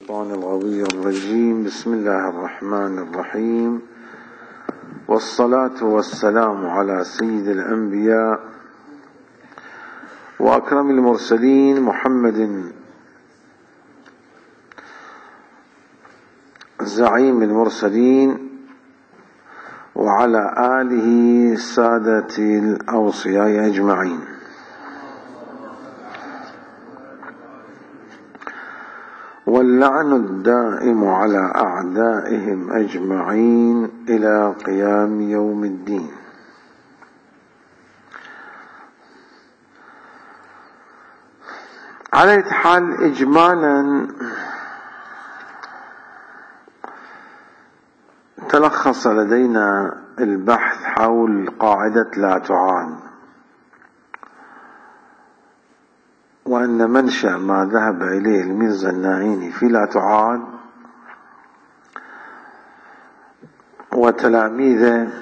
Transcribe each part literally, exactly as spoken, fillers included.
الشيطان الغوي الرجيم. بسم الله الرحمن الرحيم، والصلاة والسلام على سيد الأنبياء وأكرم المرسلين محمد زعيم المرسلين وعلى آله سادة الأوصياء أجمعين. واللعن الدائم على أعدائهم أجمعين إلى قيام يوم الدين. على أي حال، إجمالا تلخص لدينا البحث حول قاعدة لا تعان، وأن منشأ ما ذهب إليه الميرزا الناعيني في لا تعان وتلاميذه،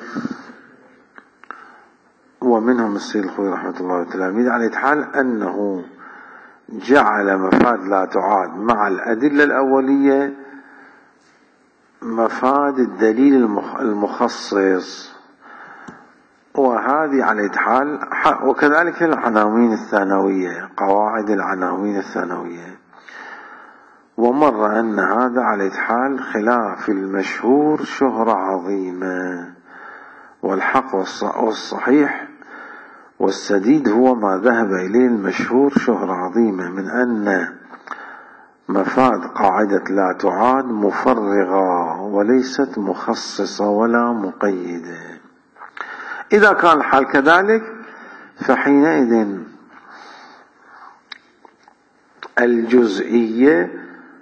ومنهم السيد الخوئي رحمة الله وتلاميذه، على حال أنه جعل مفاد لا تعاد مع الأدلة الأولية مفاد الدليل المخصص، وهذه على حال، وكذلك العناوين الثانوية، قواعد العناوين الثانوية. ومر أن هذا على حال خلاف المشهور شهرة عظيمة، والحق والصحيح والسديد هو ما ذهب إليه المشهور شهرة عظيمة، من أن مفاد قاعدة لا تعاد مفرغة وليست مخصصة ولا مقيدة. إذا كان الحال كذلك، فحينئذ الجزئية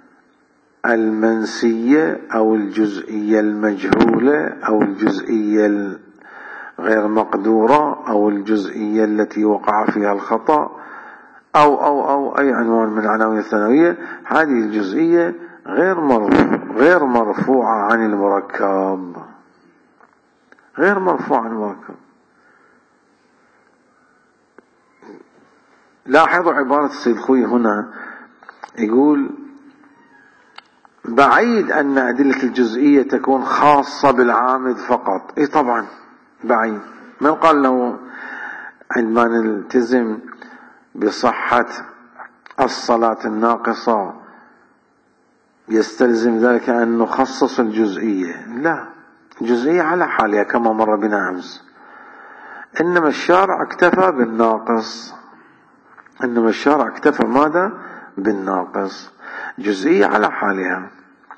المنسية أو الجزئية المجهولة أو الجزئية غير مقدورة أو الجزئية التي وقع فيها الخطأ أو أو أو أي عنوان من العناوين الثانوية، هذه الجزئية غير مرفوع غير مرفوعة عن المركب، غير مرفوعة عن المركب. لاحظوا عبارة السيد الخوئي هنا، يقول بعيد أن أدلة الجزئية تكون خاصة بالعامد فقط. إيه طبعا بعيد. من قال له عندما نلتزم بصحة الصلاة الناقصة يستلزم ذلك أن نخصص الجزئية؟ لا، الجزئية على حالها كما مر بنا أمس. إنما الشارع اكتفى بالناقص، إنما الشارع اكتفى ماذا؟ بالناقص. جزئية على حالها.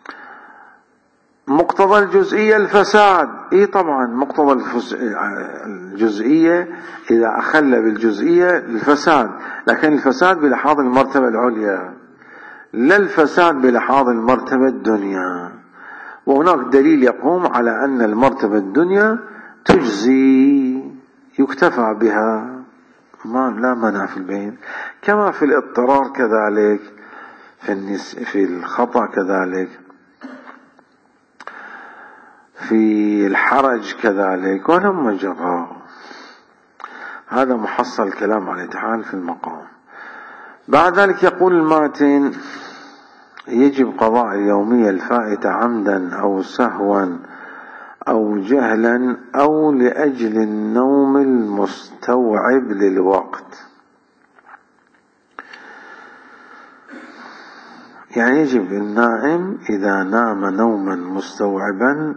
مقتضى الجزئية الفساد. إيه طبعا مقتضى الجزئية إذا أخل بالجزئية الفساد، لكن الفساد بلحاظ المرتبة العليا، لا الفساد بلحاظ المرتبة الدنيا. وهناك دليل يقوم على أن المرتبة الدنيا تجزي، يكتفى بها، ما لا منع في البين، كما في الاضطرار كذلك، في النس في الخطأ كذلك، في الحرج كذلك، ولما جرى. هذا محصل الكلام على الاتحال في المقام. بعد ذلك يقول الماتن: يجب قضاء اليومية الفائتة عمدا أو سهوا أو جهلا أو لأجل النوم المستوعب للوقت. يعني يجب النائم إذا نام نوما مستوعبا.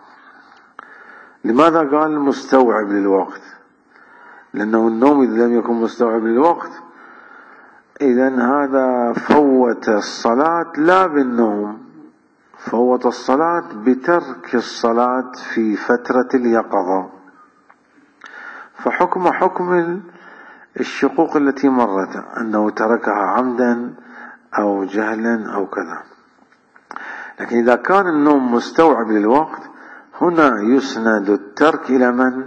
لماذا قال مستوعب للوقت؟ لأنه النوم إذا لم يكن مستوعب للوقت، إذن هذا فوت الصلاة لا بالنوم، فوت الصلاة بترك الصلاة في فترة اليقظة، فحكم حكم الشقوق التي مرت، أنه تركها عمدا أو جهلا أو كذا. لكن إذا كان النوم مستوعب للوقت، هنا يسند الترك إلى من؟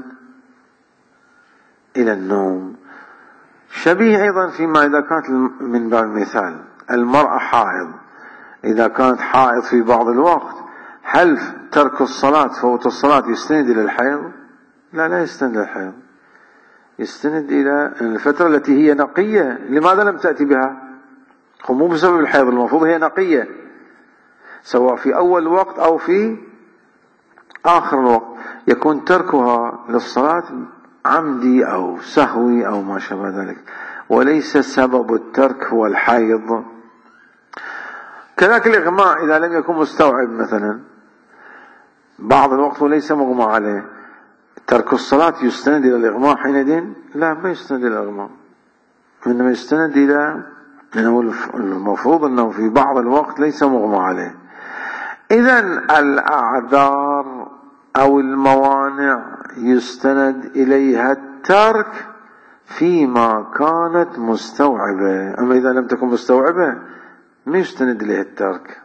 إلى النوم. شبيه أيضا فيما إذا كانت من باب المثال المرأة حائض، إذا كانت حائض في بعض الوقت، هل ترك الصلاة فوت الصلاة يستند إلى الحيض؟ لا، لا يستند إلى الحيض، يستند إلى الفترة التي هي نقية. لماذا لم تأتي بها؟ هو مو بسبب الحيض، المفروض هي نقية، سواء في أول وقت أو في آخر الوقت، يكون تركها للصلاة عمدي أو سهوي أو ما شابه ذلك، وليس سبب الترك هو الحيض. كذلك الإغماء إذا لم يكن مستوعب مثلا بعض الوقت وليس مغمى عليه، ترك الصلاة يستند إلى الإغماء حينئذ؟ لا، ما يستند إلى الإغماء، إنما يستند إلى أنه المفروض أنه في بعض الوقت ليس مغمى عليه. إذن الأعذار أو الموانع يستند إليها الترك فيما كانت مستوعبة، أما إذا لم تكن مستوعبة ما يستند إليها الترك.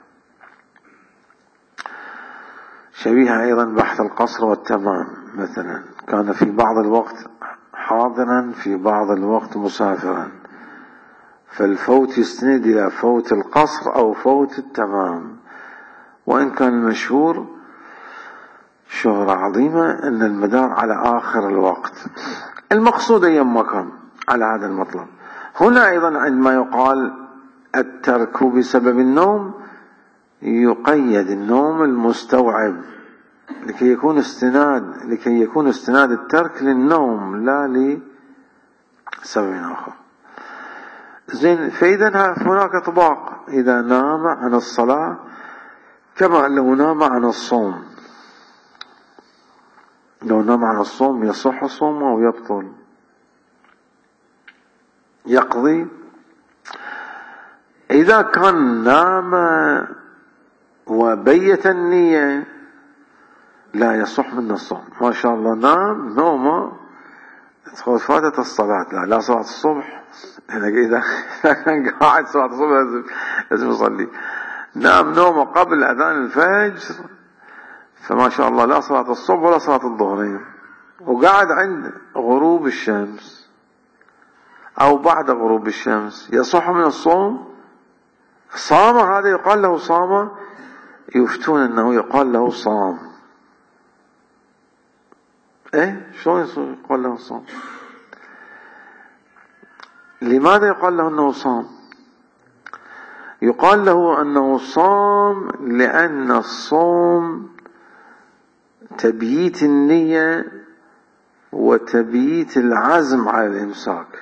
شبيهة أيضا بحث القصر والتمام، مثلا كان في بعض الوقت حاضرا في بعض الوقت مسافرا، فالفوت يستند إلى فوت القصر أو فوت التمام، وإن كان المشهور شهرة عظيمة أن المدار على آخر الوقت. المقصود أيما كان على هذا المطلب. هنا أيضا عندما يقال الترك بسبب النوم يقيد النوم المستوعب لكي يكون استناد لكي يكون استناد الترك للنوم لا لسبب آخر. زين، فإذا هناك إطباق إذا نام عن الصلاة كما لو نام عن الصوم. لو نام عن الصوم يصح صومه أو يبطل؟ يقضي. إذا كان نام وبيت النية لا يصح من الصوم، ما شاء الله نام نومه تقول فاتت الصلاة، لا لا صلاة الصبح، إذا كان قاعد صلاة الصبح لازم لازم يصلي. نام نومه قبل أذان الفجر فما شاء الله لا صلاة الصبح ولا صلاة الظهرين، وقعد عند غروب الشمس أو بعد غروب الشمس، يصح من الصوم؟ صام هذا يقال له صام؟ يفتون أنه يقال له صام. إيه شلون يقال له صام؟ لماذا يقال له أنه صام؟ يقال له أنه صام لأن الصوم تبييت النية وتبييت العزم على الإمساك.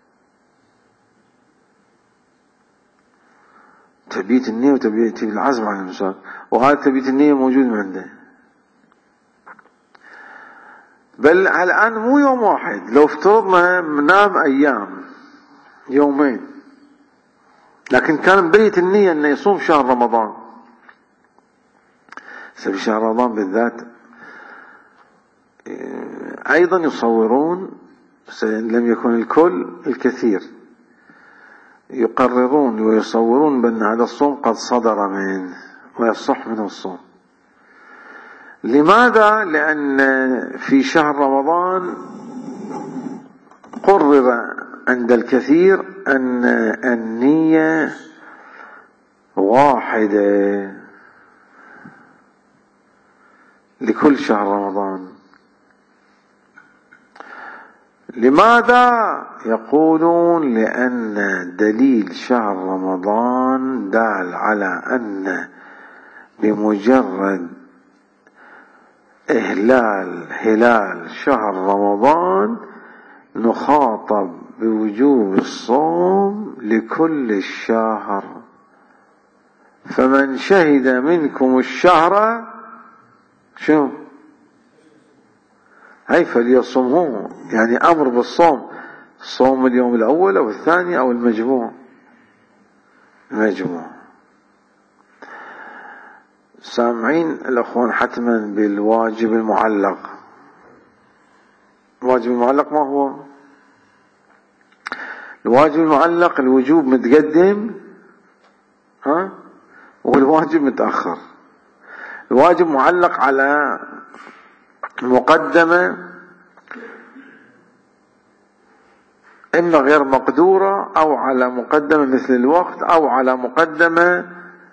تبييت النية وتبييت العزم على الإمساك، وهذا تبييت النية موجود عنده. بل الآن مو يوم واحد، لو افترضنا نام أيام يومين لكن كان مبيت النية أنه يصوم شهر رمضان. في شهر رمضان بالذات أيضا يصورون، لم يكن الكل الكثير، يقررون ويصورون بأن هذا الصوم قد صدر منه ويصح منه الصوم. لماذا؟ لأن في شهر رمضان قرر عند الكثير أن النية واحدة لكل شهر رمضان. لماذا؟ يقولون لأن دليل شهر رمضان دال على أن بمجرد إهلال هلال شهر رمضان نخاطب بوجوب الصوم لكل الشهر، فمن شهد منكم الشهر شو هاي فليصومه، يعني أمر بالصوم، صوم اليوم الأول أو الثاني أو المجموع المجموع. سامعين الأخوان حتما بالواجب المعلق. الواجب المعلق ما هو؟ الواجب المعلق الوجوب متقدم ها والواجب متأخر. الواجب معلق على مقدمة إما غير مقدورة أو على مقدمة مثل الوقت أو على مقدمة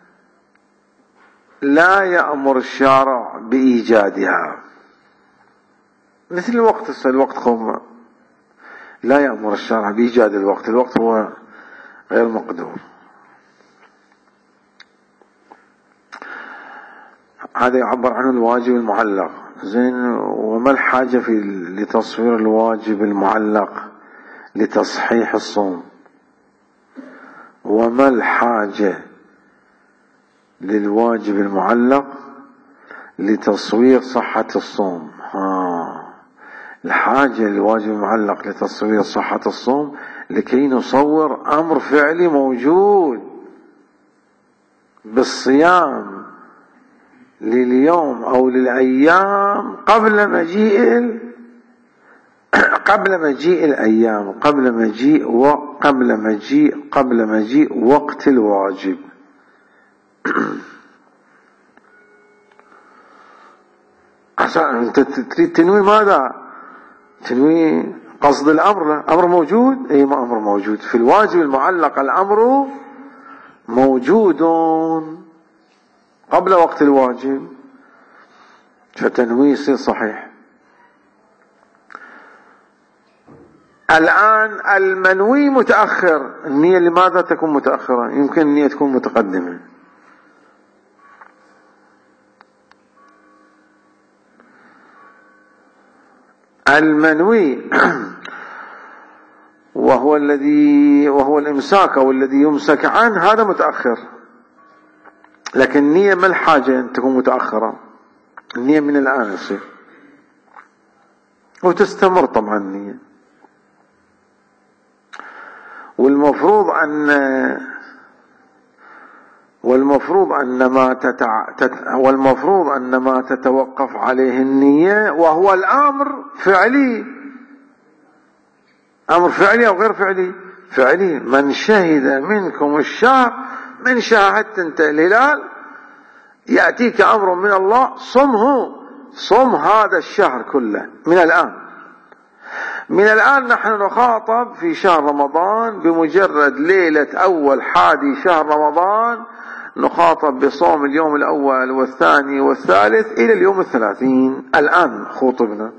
لا يأمر الشارع بإيجادها، مثل الوقت. الوقت قوم لا يأمر الشارع بإيجاد الوقت، الوقت هو غير مقدور. هذا يعبر عنه الواجب المعلق. زين، وما الحاجة في لتصوير الواجب المعلق لتصحيح الصوم؟ وما الحاجة للواجب المعلق لتصوير صحة الصوم؟ ها، الحاجة للواجب المعلق لتصوير صحة الصوم لكي نصور أمر فعلي موجود بالصيام لليوم أو للأيام قبل مجيء قبل مجيء الأيام، قبل مجيء وقبل مجيء قبل مجيء وقت الواجب. أنت تريد تنوي ماذا؟ تنوي قصد الأمر. لا، أمر موجود. أي ما أمر موجود في الواجب المعلق، الأمر موجود قبل وقت الواجب، فتنويه يصير صحيح. الآن المنوي متأخر، النية لماذا تكون متأخرة؟ يمكن النية تكون متقدمة. المنوي وهو الذي وهو الإمساك أو الذي يمسك عنه، هذا متأخر. لكن النية ما الحاجة أن تكون متأخرة؟ النية من الآن يصير، وتستمر طبعا النية. والمفروض أن والمفروض أن ما تتع... تت... والمفروض أن ما تتوقف عليه النية وهو الأمر فعلي. أمر فعلي أو غير فعلي؟ فعلي. من شهد منكم الشهر، من شاهدت انت الهلال يأتيك أمر من الله صمه، صم هذا الشهر كله من الآن. من الآن نحن نخاطب في شهر رمضان، بمجرد ليلة أول حادي شهر رمضان نخاطب بصوم اليوم الأول والثاني والثالث إلى اليوم الثلاثين. الآن خطبنا،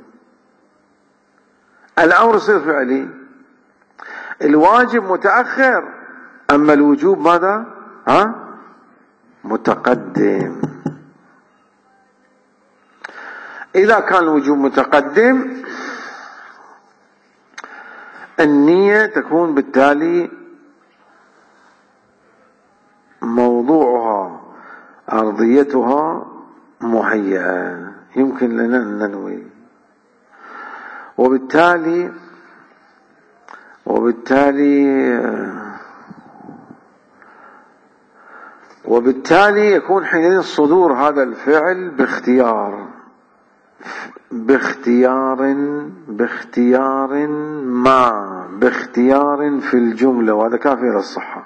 الأمر يصير فعلي. الواجب متأخر، أما الوجوب ماذا؟ ها؟ متقدم. إذا كان الوجوب متقدم، النية تكون بالتالي موضوعها أرضيتها مهيئة، يمكن لنا أن ننوي. وبالتالي وبالتالي وبالتالي يكون حينئذ صدور هذا الفعل باختيار باختيار باختيار ما باختيار في الجملة، وهذا كافي للصحة.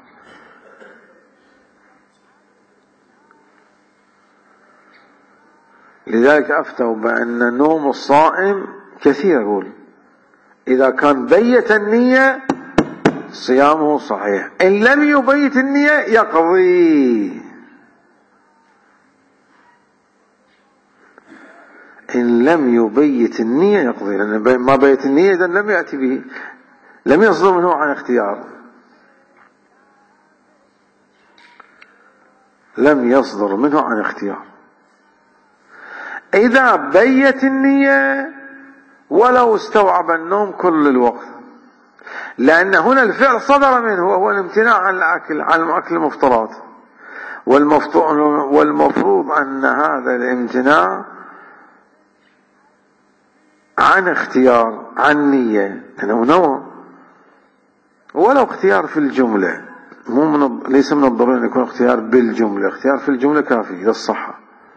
لذلك أفتوا بأن نوم الصائم كثير، يقول إذا كان بيت النية صيامه صحيح، إن لم يبيت النية يقضي. إن لم يبيت النية يقضي، لأن ما بيت النية إذن لم يأتي به، لم يصدر منه عن اختيار، لم يصدر منه عن اختيار. إذا بيت النية ولو استوعب النوم كل الوقت، لأن هنا الفعل صدر منه وهو الامتناع عن الأكل، عن أكل المفطرات، والمفروض أن هذا الامتناع عن اختيار، عن نية، أنه نوى ولو اختيار في الجملة، مو من ليس من الضروري أن يكون اختيار بالجملة، اختيار في الجملة كافي للصحة.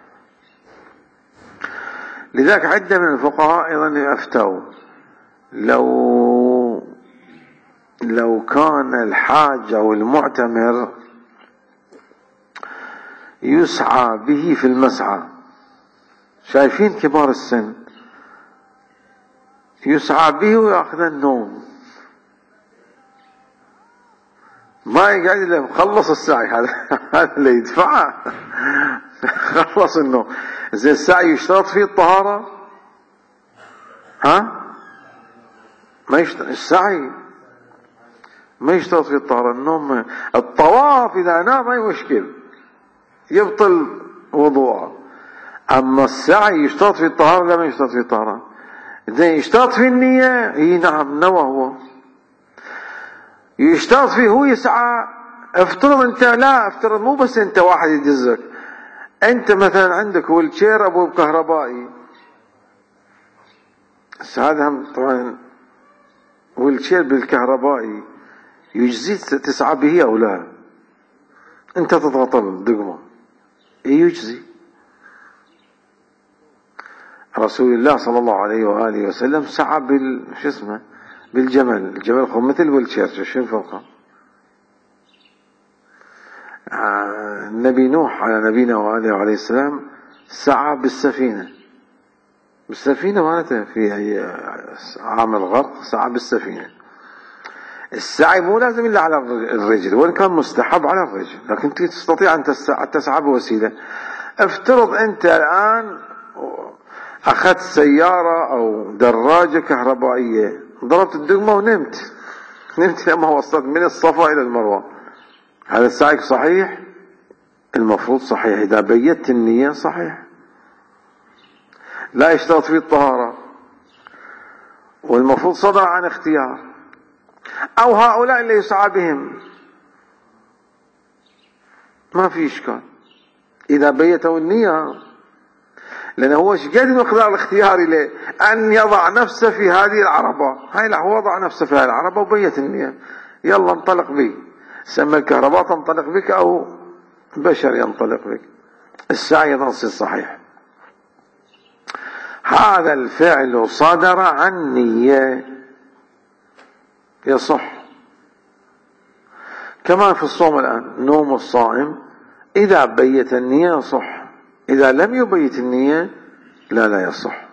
لذلك عدة من الفقهاء أيضا أفتوا لو لو كان الحاج أو المعتمر يسعى به في المسعى، شايفين كبار السن يسعى به ويأخذ النوم، ما يقعد له خلص السعي، هذا هذا اللي يدفعه خلص النوم. زي السعي يشترط فيه الطهارة؟ ها؟ ما يشترط السعي، ما يشترط فيه الطهارة. النوم، الطواف إذا نام أي مشكل يبطل وضوءه، أما السعي يشترط في الطهارة لا ما يشترط في الطهارة. زين يشترط في النية، اي نعم نوى هو يشترط فيه، هو يسعى. افترض انت، لا افترض مو بس انت واحد يدزك، انت مثلا عندك ويلشير ابو كهربائي، هذا هم طبعا ويلشير بالكهربائي يجزيك تسعى به او لا؟ انت تضغط الدقمة يجزي. رسول الله صلى الله عليه وآله وسلم سعى بال شو اسمه بالجمل، الجمل هو مثل ويلشير شو فوقه. النبي نوح على نبينا وآله عليه السلام سعى بالسفينة، بالسفينة مالته في عام الغرق سعى بالسفينة. السعي مو لازم إلا على الرجل، وإن كان مستحب على الرجل، لكن تستطيع أن تسعى بوسيلة. افترض أنت الآن أخذت سيارة أو دراجة كهربائية، ضربت الدقمة ونمت نمت لما وصلت من الصفا إلى المروة، هذا السعي صحيح؟ المفروض صحيح إذا بيت النية صحيح، لا يشترط فيه الطهارة، والمفروض صدر عن اختيار. أو هؤلاء اللي يسعى بهم ما في إشكال إذا بيتوا النية، لأنه هو شقد مقدار الاختيار له أن يضع نفسه في هذه العربة، هاي لا هو وضع نفسه في هذه العربة وبيت النية، يلا انطلق بي، سمى الكهرباء تنطلق بك أو بشر ينطلق بك، السعي يصير صحيح. هذا الفعل صدر عن نية يصح. كما في الصوم الآن، نوم الصائم إذا بيت النية يصح، إذا لم يبيت النية لا لا يصح.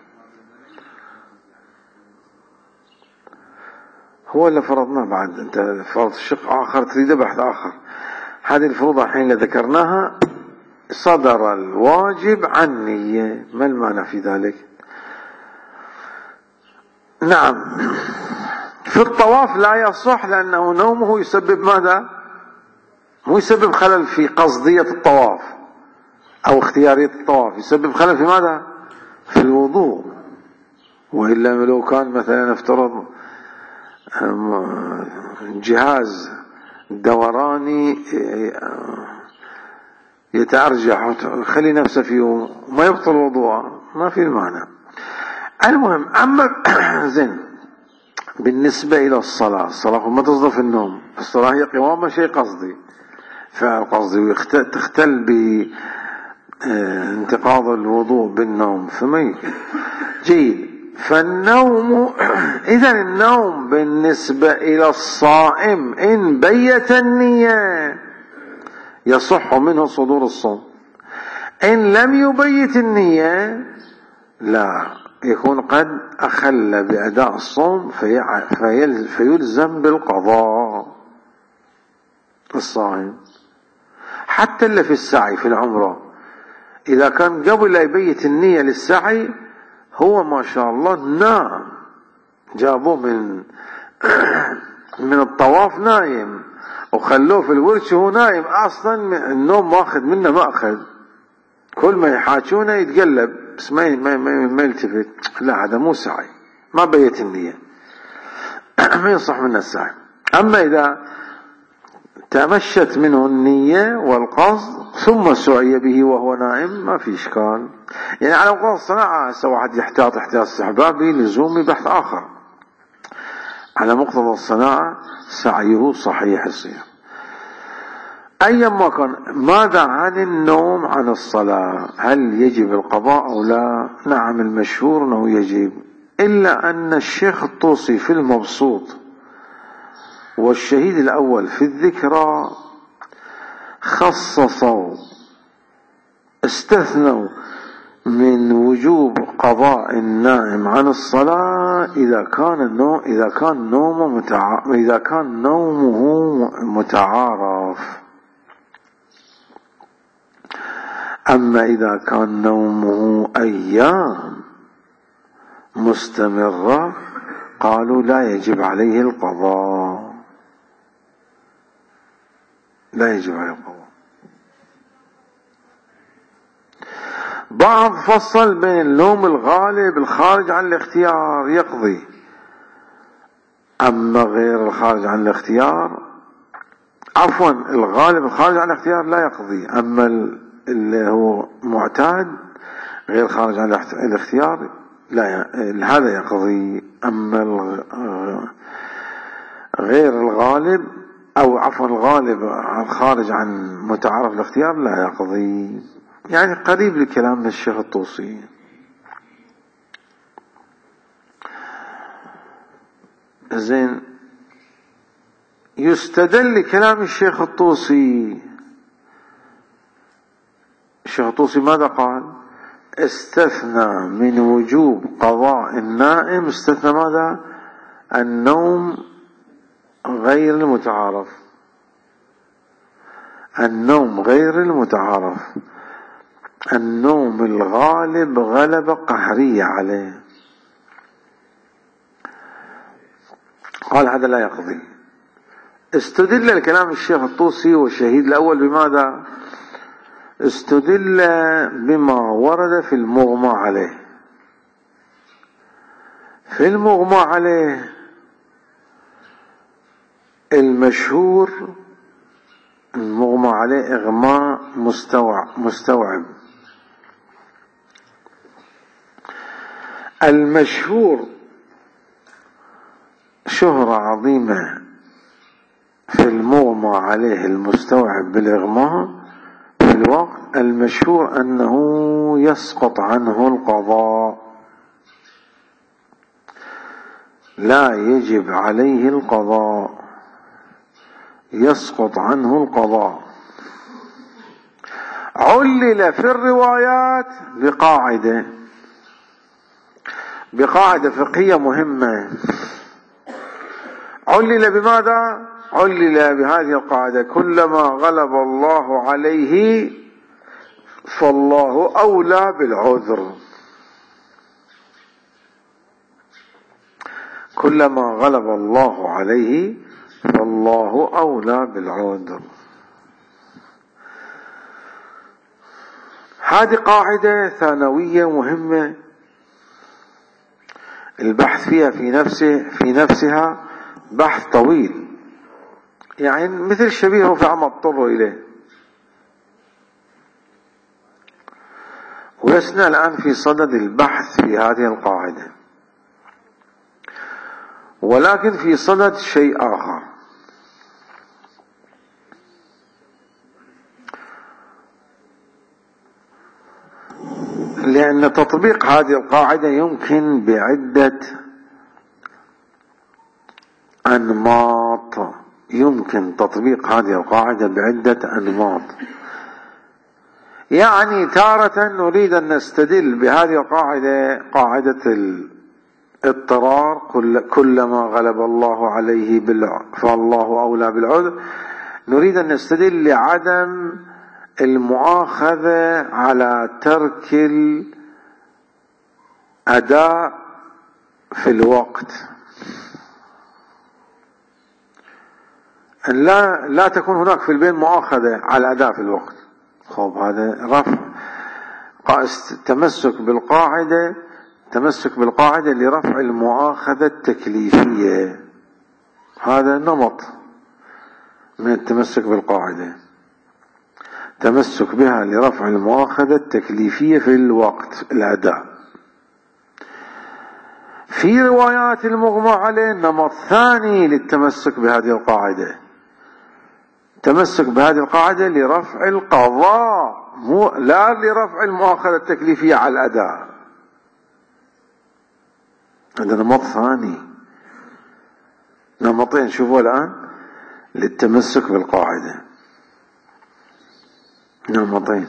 هو اللي فرضناه بعد، أنت فرض شق آخر تريد بحث آخر. هذه الفروض الحين اللي ذكرناها صدر الواجب عن نية، ما المعنى في ذلك؟ نعم في الطواف لا يصح، لأنه نومه يسبب ماذا؟ مو يسبب خلل في قصدية الطواف أو اختيارية الطواف، يسبب خلل في ماذا؟ في الوضوء. وإلا لو كان مثلا نفترض جهاز دوراني يتأرجح خلي نفسه فيه وما يبطل وضوءه، ما في المعنى. المهم، أما زين بالنسبة إلى الصلاة، الصلاة ما تصدر في النوم، الصلاة هي قوامة شيء قصدي، فعل قصدي، وتختل بانتقاض الوضوء بالنوم، فما جيد. فالنوم إذا النوم بالنسبة إلى الصائم إن بيت النية يصح منه صدور الصوم، إن لم يبيت النية لا، يكون قد أخل بأداء الصوم فيلزم بالقضاء الصائم. حتى اللي في السعي في العمرة إذا كان قبل لا يبيت النية للسعي هو ما شاء الله نام، جابوه من من الطواف نايم وخلوه في الورش وهو نايم، أصلا النوم ماخذ منه مأخذ، كل ما يحاجونه يتقلب بس ما ما ما يلتفت، لا هذا مو سعي، ما بيت النية ما يصح منه السعي. أما إذا تمشت منه النية والقصد ثم سعي به وهو نائم ما في إشكال. يعني على قول الصناعة هسه واحد يحتاط احتياط استحبابي لزومي بحث آخر، على مقتضى الصناعة سعيه صحيح يصير أيما كان. ماذا عن النوم عن الصلاة؟ هل يجب القضاء أو لا؟ نعم المشهور أنه يجب، إلا أن الشيخ الطوسي في المبسوط والشهيد الأول في الذكرى خصصوا استثنوا من وجوب قضاء النائم عن الصلاة إذا كان النوم إذا كان نومه متع... إذا كان نومه متعارف. أما إذا كان نومه أيام مستمرة قالوا لا يجب عليه القضاء، لا يجب عليه القضاء. بعض فصل بين النوم الغالب الخارج عن الاختيار يقضي، أما غير الخارج عن الاختيار، عفوا الغالب الخارج عن الاختيار لا يقضي، أما اللي هو معتاد غير خارج عن الاختيار لا هذا يقضي. أما غير الغالب أو عفوا الغالب الخارج عن متعارف الاختيار لا يقضي. يعني قريب لكلام من الشيخ الطوسي. زين، يستدل لكلام الشيخ الطوسي. الشيخ الطوسي ماذا قال؟ استثنى من وجوب قضاء النائم، استثنى ماذا؟ النوم غير المتعارف، النوم غير المتعارف، النوم الغالب غلبة قهرية عليه، قال هذا لا يقضي. استدل الكلام الشيخ الطوسي والشهيد الأول بماذا؟ استدل بما ورد في المغمى عليه. في المغمى عليه المشهور، المغمى عليه إغماء مستوعب, مستوعب المشهور شهرة عظيمة في المغمى عليه المستوعب بالإغماء في الوقت المشهور أنه يسقط عنه القضاء، لا يجب عليه القضاء، يسقط عنه القضاء. علل في الروايات بقاعدة بقاعدة فقهية مهمة. علل بماذا؟ علل بهذه القاعدة: كلما غلب الله عليه فالله أولى بالعذر. كلما غلب الله عليه فالله أولى بالعذر. هذه قاعدة ثانوية مهمة، البحث فيها في نفسه في نفسها بحث طويل، يعني مثل شبيهه فعما اضطر إليه. ولسنا الآن في صدد البحث في هذه القاعدة، ولكن في صدد شيء آخر. لأن تطبيق هذه القاعدة يمكن بعدة أنماط، يمكن تطبيق هذه القاعدة بعدة أنماط. يعني تارة نريد أن نستدل بهذه القاعدة، قاعدة الاضطرار، كل كلما غلب الله عليه فالله أولى بالعذر، نريد أن نستدل لعدم المؤاخذة على ترك الأداء في الوقت، أن لا لا تكون هناك في البين مؤاخذة على الأداء في الوقت. خب هذا رفع تمسك بالقاعدة، تمسك بالقاعدة لرفع المؤاخذة التكليفية. هذا نمط من التمسك بالقاعدة، تمسك بها لرفع المؤاخذة التكليفية في الوقت الأداء. في روايات المغمى عليه نمط ثاني للتمسك بهذه القاعدة، تمسك بهذه القاعدة لرفع القضاء، مو لا لرفع المؤاخذة التكليفية على الأداء. هذا نمط ثاني، نمطين شوفوا الآن للتمسك بالقاعدة، نمطين.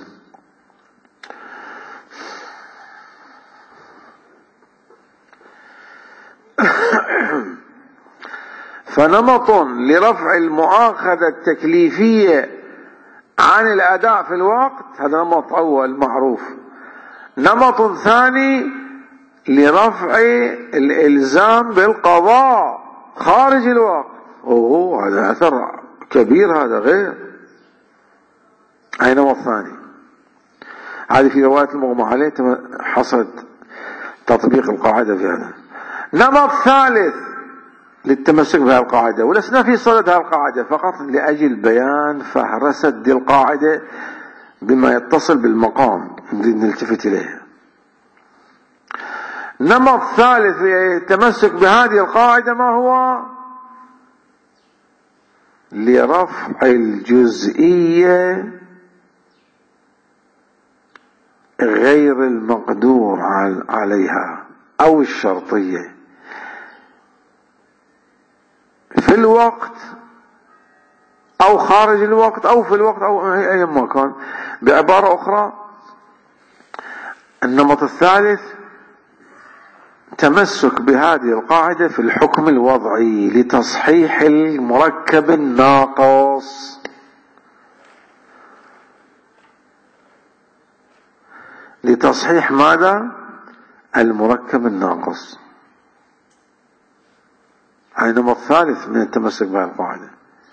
فنمط لرفع المؤاخذة التكليفية عن الأداء في الوقت، هذا نمط أول معروف. نمط ثاني لرفع الإلزام بالقضاء خارج الوقت، وهو هذا أثر كبير، هذا غير. أي نمط ثاني. هذه في رواية المغمى عليه حصلت تطبيق القاعدة في هذا. نمط ثالث للتمسك بهذه القاعدة، ولسنا في صدد هذه القاعدة، فقط لأجل بيان فهرسة دي القاعدة بما يتصل بالمقام نريد نلتفت إليه. نمط ثالث للتمسك بهذه القاعدة ما هو؟ لرفع الجزئية غير المقدور عليها أو الشرطية في الوقت أو خارج الوقت أو في الوقت أو أي مكان. بعبارة أخرى، النمط الثالث تمسك بهذه القاعدة في الحكم الوضعي لتصحيح المركب الناقص. لتصحيح ماذا؟ المركب الناقص. هذا نمط ثالث من التمسك بهذه القاعدة.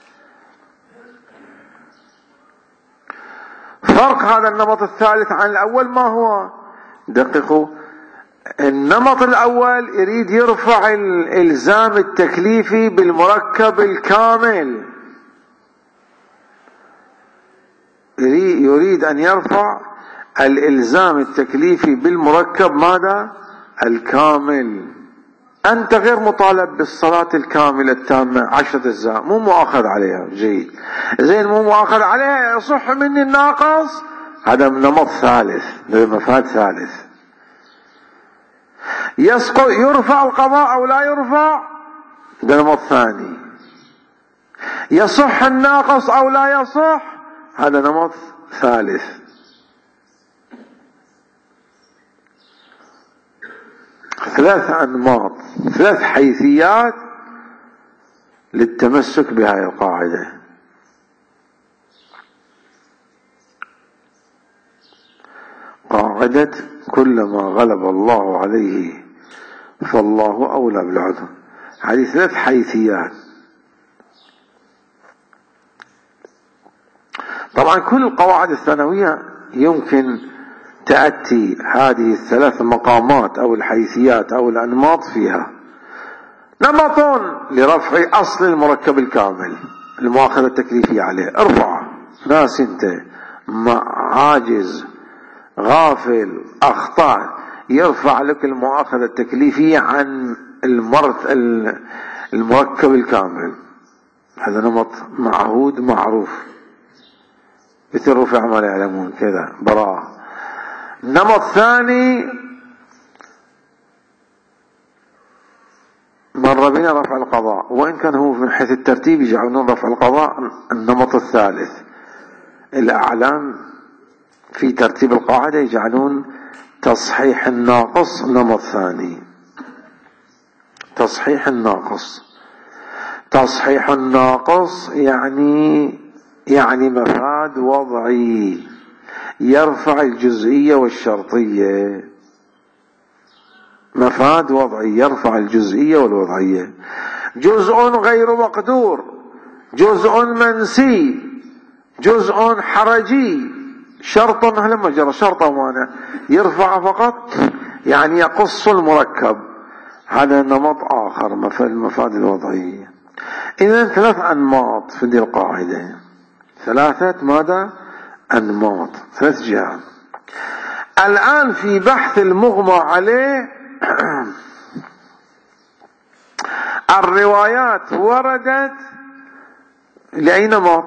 فرق هذا النمط الثالث عن الأول ما هو؟ دققوا، النمط الأول يريد يرفع الإلزام التكليفي بالمركب الكامل، يريد أن يرفع الإلزام التكليفي بالمركب ماذا؟ الكامل. أنت غير مطالب بالصلاة الكاملة التامة عشرة أجزاء، مو مؤاخذ عليها، جيد، زين، مو مؤاخذ عليها، يصح مني الناقص. هذا نمط ثالث، مفاد ثالث. يسقط، يرفع القضاء أو لا يرفع، ده نمط ثاني. يصح الناقص أو لا يصح، هذا نمط ثالث. ثلاث أنماط، ثلاث حيثيات للتمسك بهذه القاعدة. قاعدة كلما غلب الله عليه فالله أولى بالعذر. هذه ثلاث حيثيات. طبعا كل القواعد الثانوية يمكن تأتي هذه الثلاث مقامات أو الحيثيات أو الأنماط فيها. نمط لرفع أصل المركب الكامل، المؤاخذة التكليفية عليه، ارفع. ناس انت عاجز غافل أخطأ، يرفع لك المؤاخذة التكليفية عن المرت المركب الكامل. هذا نمط معهود معروف، مثل رفع ما لا يعلمون كذا، براءة. نمط ثاني مر بنا رفع القضاء، وإن كان هو من حيث الترتيب يجعلون رفع القضاء النمط الثالث. الأعلام في ترتيب القاعدة يجعلون تصحيح الناقص نمط ثاني. تصحيح الناقص، تصحيح الناقص يعني يعني مفاد وضعي يرفع الجزئية والشرطية. مفاد وضعي يرفع الجزئية والوضعية. جزء غير مقدور، جزء منسي، جزء حرجي، شرط لما جرى شرط مانع يرفع فقط، يعني يقص المركب. هذا نمط آخر مفاد المفاد الوضعية. إذن ثلاث أنماط في دي القاعدة، ثلاثة ماذا؟ أنماط، ثلاث جهات. الآن في بحث المغمى عليه الروايات وردت لأي نمط؟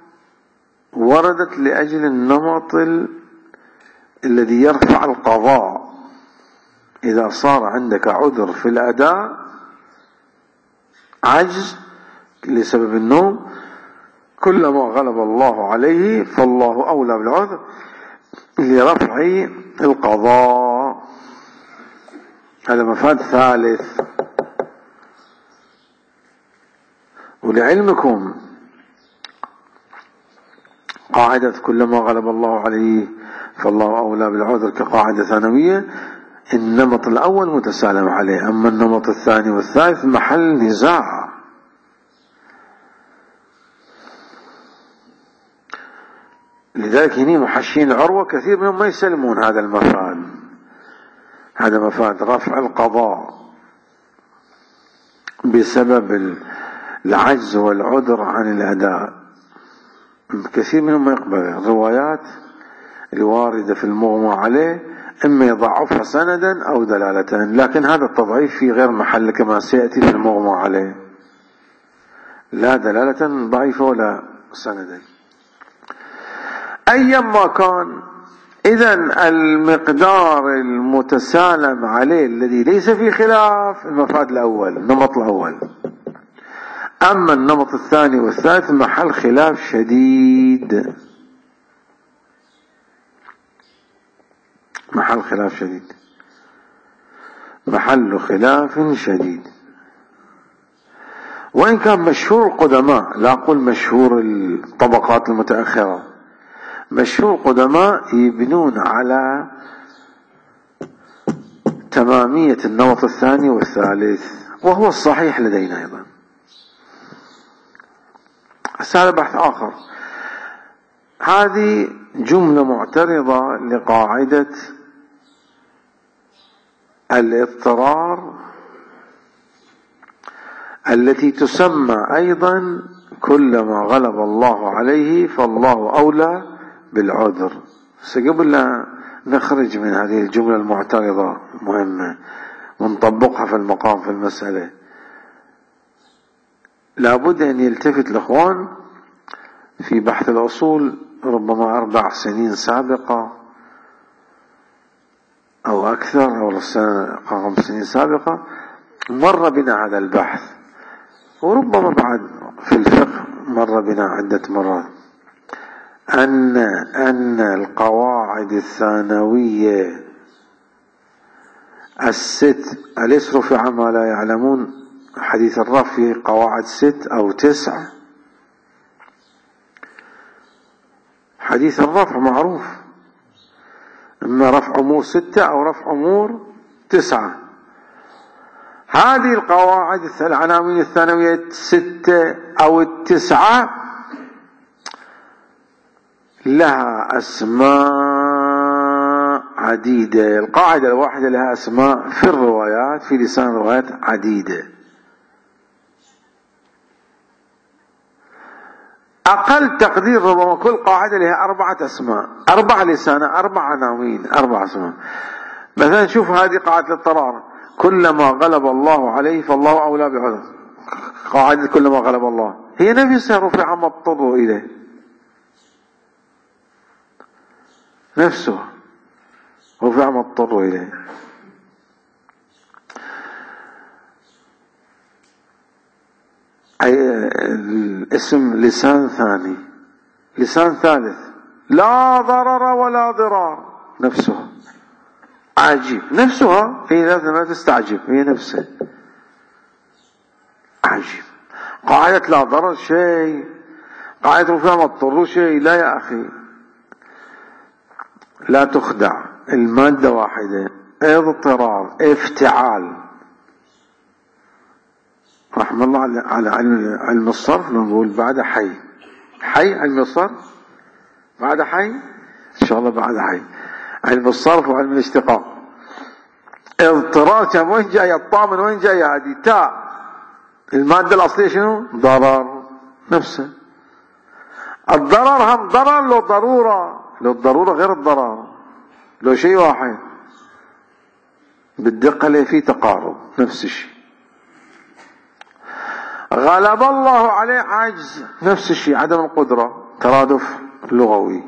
وردت لأجل النمط ال... الذي يرفع القضاء. إذا صار عندك عذر في الأداء، عجز لسبب النوم، كلما غلب الله عليه فالله أولى بالعذر لرفع القضاء. هذا مفاد ثالث. ولعلمكم قاعدة كلما غلب الله عليه فالله أولى بالعذر كقاعدة ثانوية، النمط الأول متسالم عليه، أما النمط الثاني والثالث محل نزاع. لذلك ولذلك هني محشين العروة كثير منهم ما يسلمون هذا المفاد. هذا مفاد رفع القضاء بسبب العجز والعذر عن الأداء. كثير منهم ما يقبل الروايات الواردة في المغمى عليه، إما يضعفها سندا أو دلالة، لكن هذا التضعيف في غير محل كما سيأتي في المغمى عليه، لا دلالة ضعيفة ولا سندا. أيما كان، إذن المقدار المتسالم عليه الذي ليس فيه خلاف المفاد الأول، النمط الأول. أما النمط الثاني والثالث محل خلاف شديد، محل خلاف شديد، محل خلاف شديد. وإن كان مشهور القدماء، لا أقول مشهور الطبقات المتأخرة، مشهور القدماء يبنون على تمامية النمط الثاني والثالث، وهو الصحيح لدينا أيضا. هذا بحث آخر. هذه جملة معترضة لقاعدة الاضطرار التي تسمى أيضا كلما غلب الله عليه فالله أولى بالعذر. قبل لا نخرج من هذه الجملة المعترضة مهمة ونطبقها في المقام في المسألة، لابد أن يلتفت الإخوان في بحث الأصول ربما أربع سنين سابقة أو أكثر، أو خمس سنين سابقة مر بنا هذا البحث، وربما بعد في الفقه مر بنا عدة مرات، أن أن القواعد الثانوية الست أليس رفع ما لا يعلمون، حديث الرفع فيه قواعد ست أو تسع. حديث الرفع معروف، إما رفع أمور ستة أو رفع أمور تسعة. هذه القواعد العناوين الثانوية الستة أو التسعة لها أسماء عديدة. القاعدة الواحدة لها أسماء في الروايات، في لسان الروايات عديدة. أقل تقدير ربما كل قاعدة لها أربعة أسماء، أربع لسان، أربع عناوين، أربع أسماء. مثلا شوف هذه قاعدة الاضطرار، كلما غلب الله عليه فالله أولى بعذر. قاعدة كلما غلب الله هي نفسها رفع ما اضطروا إليه، نفسه رفع ما اضطروا إليه. أي الاسم لسان ثاني، لسان ثالث، لا ضرر ولا ضرار، نفسها عجيب، نفسها هي لا تستعجب، هي نفسها عجيب. قاعدة لا ضرر شيء، قاعدة رفع ما اضطروا شيء. لا يا أخي، لا تخدع، المادة واحدة، اضطرار، افتعال. رحم الله على علم, علم الصرف، نقول بعد حي، حي علم الصرف بعد حي، إن شاء الله بعد حي، علم الصرف وعلم الاشتقاق. اضطرار كم وين جاية الطاء، من وين جاية هذه تاء؟ المادة الأصلية شنو؟ ضرر، نفسه. الضرر هم ضرر لو ضرورة، لو الضرورة غير الضرر، لو شيء واحد بالدقة اللي فيه تقارب، نفس الشيء. غلب الله عليه عجز، نفس الشيء، عدم القدرة، ترادف لغوي.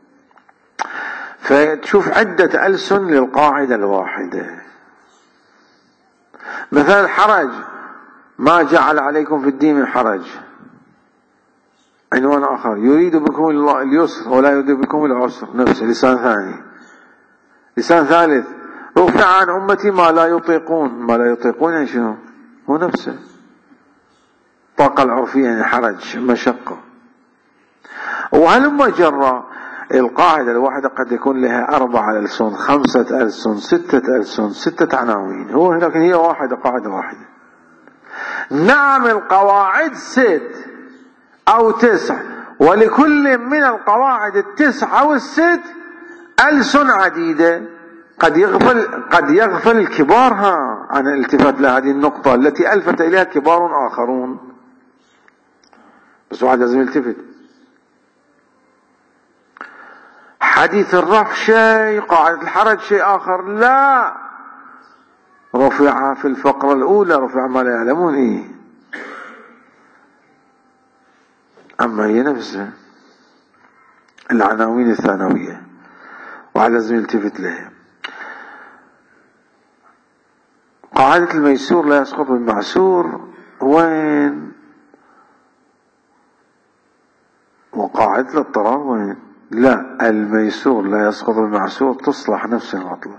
فتشوف عدة ألسن للقاعدة الواحدة. مثلا الحرج، ما جعل عليكم في الدين من حرج، عنوان آخر، يريد بكم اليسر ولا يريد بكم العسر، نفسه، لسان ثاني. لسان ثالث، رفع عن أمتي ما لا يطيقون، ما لا يطيقون يعني شنو؟ هو نفسه، طاقة العرفية يعني حرج، مشقة. وهلما جرى، القاعدة الواحدة قد يكون لها أربعة ألسن، خمسة ألسن، ستة ألسن، ستة عناوين، هو لكن هي واحدة، قاعدة واحدة. نعم القواعد ست أو تسع، ولكل من القواعد التسعة والست ألسن عديدة. قد يغفل قد يغفل الكبار ها عن الالتفات لهذه النقطة التي ألفت إليها كبار آخرون، بس واحد لازم يلتفت. حديث الرفع شيء، قاعدة الحرج شيء آخر. لا، رفع في الفقرة الأولى رفع ما لا يعلمون إيه، أما هي نفسها العناوين الثانوية واحد لازم يلتفت لها. قاعدة الميسور لا يسقط بالمعسور وين؟ وقاعدة الاضطرار وين؟ لا، الميسور لا يسقط بالمعسور تصلح نفس المطلب،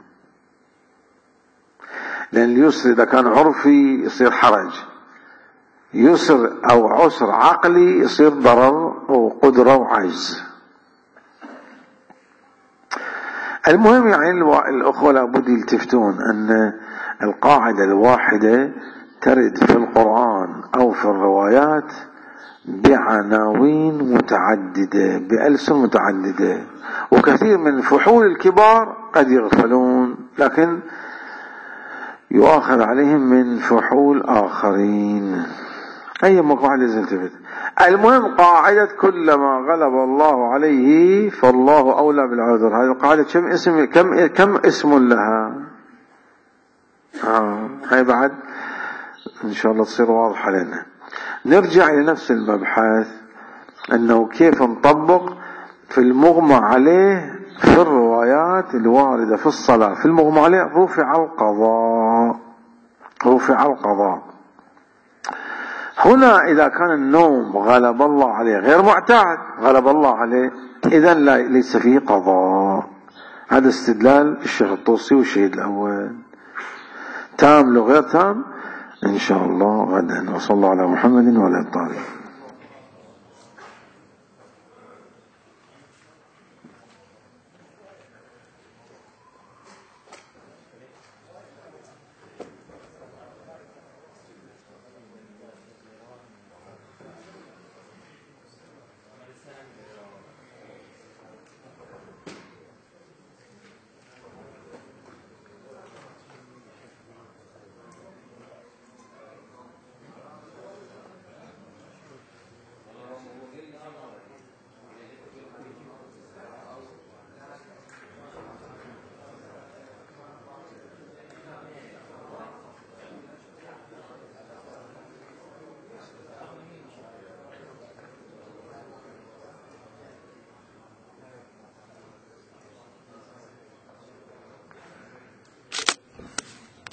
لأن اليسر إذا كان عرفي يصير حرج، يسر أو عسر عقلي يصير ضرر وقدرة وعجز. المهم يعني الأخوة لابد يلتفتون أن القاعدة الواحدة ترد في القرآن أو في الروايات بعناوين متعددة بألسن متعددة، وكثير من فحول الكبار قد يغفلون لكن يؤاخذ عليهم من فحول آخرين. أي مقاعدة لازم تلتفت. المهم قاعدة كلما غلب الله عليه فالله أولى بالعذر، هذه القاعدة كم اسم كم كم اسم لها؟ آه هاي بعد إن شاء الله تصير واضحة لنا. نرجع إلى نفس المبحث، أنه كيف نطبق في المغمى عليه في الروايات الواردة في الصلاة. في المغمى عليه رفع القضاء، رفع القضاء. هنا إذا كان النوم غلب الله عليه غير معتاد غلب الله عليه، إذن لا ليس فيه قضاء. هذا استدلال الشيخ الطوسي والشهيد الأول. تام لو غير تام إن شاء الله غدا. وصلى الله على محمد وعلى آله.